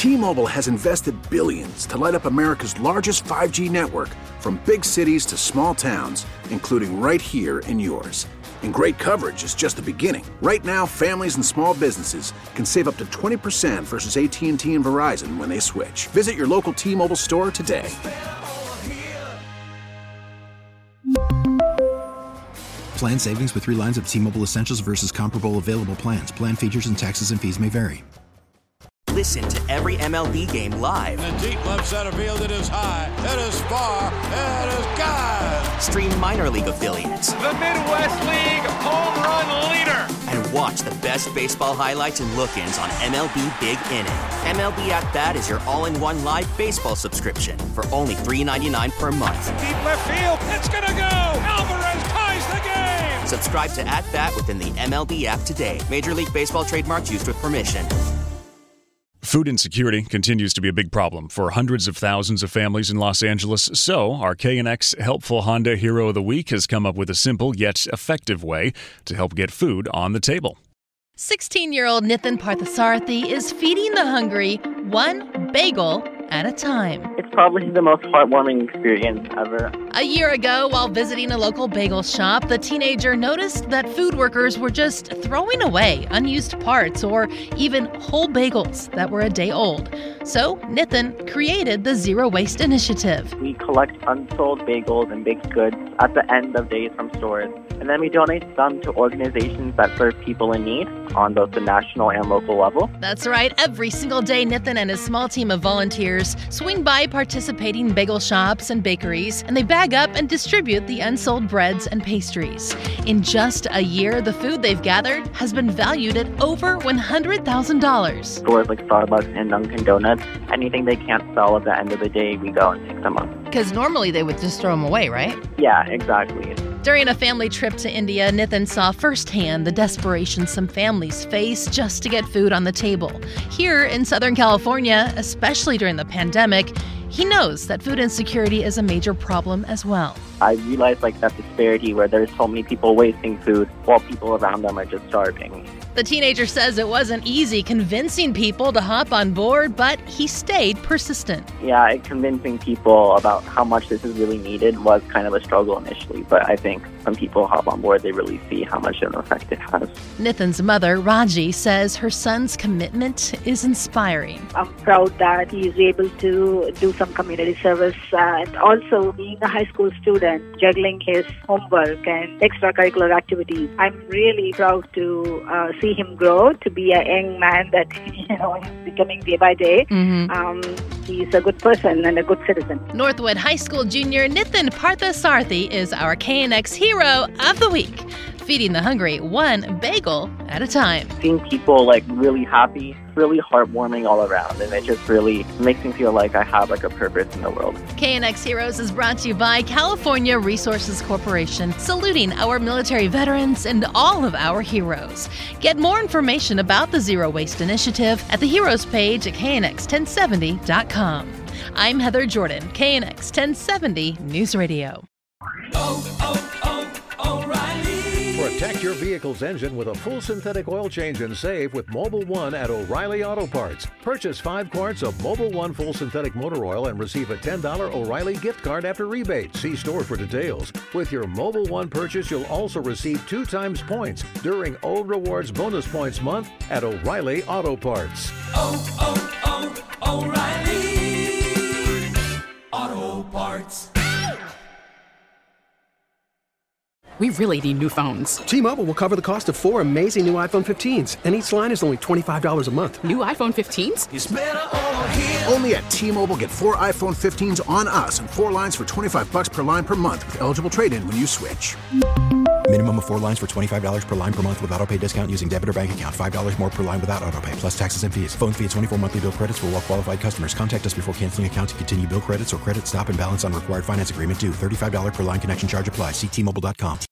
T-Mobile has invested billions to light up America's largest 5G network, from big cities to small towns, including right here in yours. And great coverage is just the beginning. Right now, families and small businesses can save up to 20% versus AT&T and Verizon when they switch. Visit your local T-Mobile store today. Plan savings with 3 lines of T-Mobile Essentials versus comparable available plans. Plan features and taxes and fees may vary. Listen to every MLB game live. In the deep left center field, it is high, it is far, it is gone. Stream minor league affiliates. The Midwest League home run leader. And watch the best baseball highlights and look-ins on MLB Big Inning. MLB At Bat is your all-in-one live baseball subscription for only $3.99 per month. Deep left field, it's gonna go. Alvarez ties the game. Subscribe to At Bat within the MLB app today. Major League Baseball trademarks used with permission. Food insecurity continues to be a big problem for hundreds of thousands of families in Los Angeles. So, our KNX Helpful Honda Hero of the Week has come up with a simple yet effective way to help get food on the table. 16-year-old Nithin Parthasarathi is feeding the hungry one bagel at a time. It's probably the most heartwarming experience ever. A year ago, while visiting a local bagel shop, the teenager noticed that food workers were just throwing away unused parts or even whole bagels that were a day old. So Nithin created the Zero Waste Initiative. We collect unsold bagels and baked goods at the end of days from stores, and then we donate some to organizations that serve people in need on both the national and local level. That's right. Every single day, Nithin and his small team of volunteers swing by participating bagel shops and bakeries, and they bag up and distribute the unsold breads and pastries. In just a year, the food they've gathered has been valued at over $100,000. Stores like Starbucks and Dunkin' Donuts, anything they can't sell at the end of the day, we go and pick them up. Because normally they would just throw them away, right? Yeah, exactly. During a family trip to India, Nithin saw firsthand the desperation some families face just to get food on the table. Here in Southern California, especially during the pandemic, he knows that food insecurity is a major problem as well. I realized that disparity where there's so many people wasting food while people around them are just starving. The teenager says it wasn't easy convincing people to hop on board, but he stayed persistent. Yeah, convincing people about how much this is really needed was kind of a struggle initially, but I think when people hop on board, they really see how much of an effect it has. Nithin's mother, Raji, says her son's commitment is inspiring. I'm proud that he is able to do some community service and also being a high school student, juggling his homework and extracurricular activities. I'm really proud to see him grow to be a young man that he's becoming day by day. He's a good person and a good citizen. Northwood High School junior Nithin Parthasarathi is our KNX Hero of the Week, feeding the hungry one bagel at a time. Seeing people really happy, really heartwarming all around, and it just really makes me feel like I have a purpose in the world. KNX Heroes is brought to you by California Resources Corporation, saluting our military veterans and all of our heroes. Get more information about the Zero Waste Initiative at the Heroes page at knx1070.com. I'm Heather Jordan, KNX 1070 News Radio. Protect your vehicle's engine with a full synthetic oil change and save with Mobil 1 at O'Reilly Auto Parts. Purchase 5 quarts of Mobil 1 full synthetic motor oil and receive a $10 O'Reilly gift card after rebate. See store for details. With your Mobil 1 purchase, you'll also receive 2 times points during O Rewards Bonus Points Month at O'Reilly Auto Parts. O'Reilly Auto Parts. We really need new phones. T-Mobile will cover the cost of 4 amazing new iPhone 15s, and each line is only $25 a month. New iPhone 15s? It's better over here. Only at T-Mobile, get 4 iPhone 15s on us and 4 lines for $25 per line per month with eligible trade-in when you switch. Minimum of 4 lines for $25 per line per month with autopay discount using debit or bank account. $5 more per line without autopay, plus taxes and fees. Phone fee at 24 monthly bill credits for well-qualified customers. Contact us before canceling account to continue bill credits or credit stop and balance on required finance agreement due. $35 per line connection charge applies. See T-Mobile.com.